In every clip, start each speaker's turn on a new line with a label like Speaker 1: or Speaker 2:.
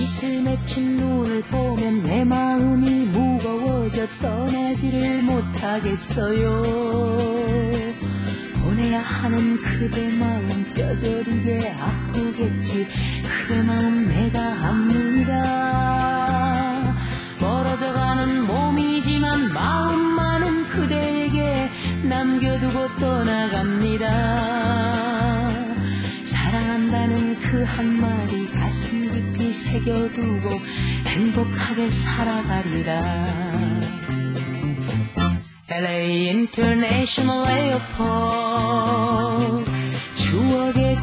Speaker 1: 이슬 맺힌 눈을 보면 내 마음이 무거워져 떠나지를 못하겠어요. 보내야 하는 그대 마음 뼈저리게 아프겠지. 그대 마음 내가 압니다. 멀어져가는 몸이지만 마음만은 그대에게 남겨두고 떠나갑니다. 사랑한다는 그 한마디 가슴 깊이 새겨두고 행복하게 살아가리라. LA International Airport 추억의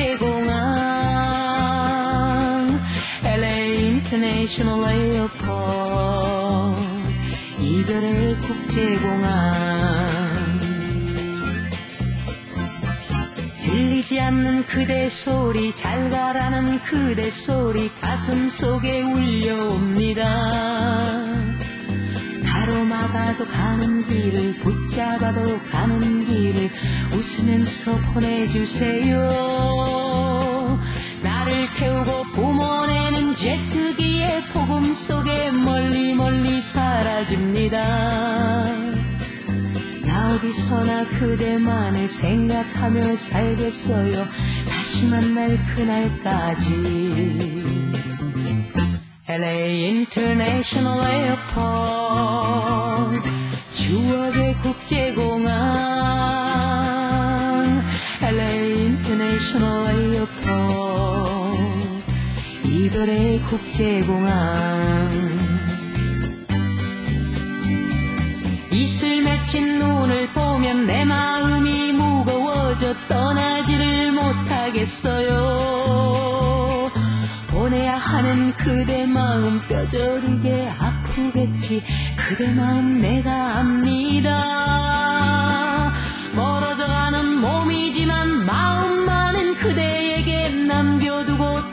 Speaker 1: 국제공항. LA International Airport 이별의 국제공항. 들리지 않는 그대 소리, 잘 가라는 그대 소리 가슴 속에 울려옵니다. 가로막아도 가는 길을, 붙잡아도 가는 길을 웃으면서 보내주세요. 나를 태우고 뿜어내는 제트기의 폭음 속에 멀리 멀리 사라집니다. 나 어디서나 그대만을 생각하며 살겠어요. 다시 만날 그날까지. LA International Airport 추억의 국제공항. LA International Airport 이별의 국제공항. 이슬 맺힌 눈을 보면 내 마음이 무거워져 떠나지를 못하겠어요. 보내야 하는 그대 마음 뼈저리게 아프겠지. 그대 마음 내가 압니다. 멀어져가는 몸이지만 마음만은 그대에게 남겨두고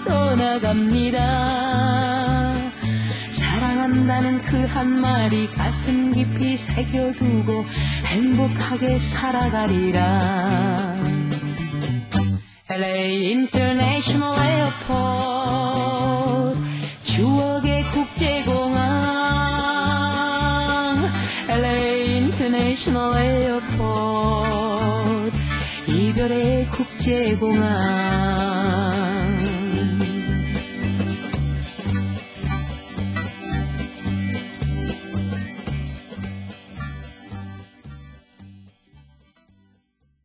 Speaker 1: 떠나갑니다. 사랑한다는 그 한마디 가슴 깊이 새겨두고 행복하게 살아가리라. LA International Airport 추억의 국제공항. LA International Airport 이별의 국제공항.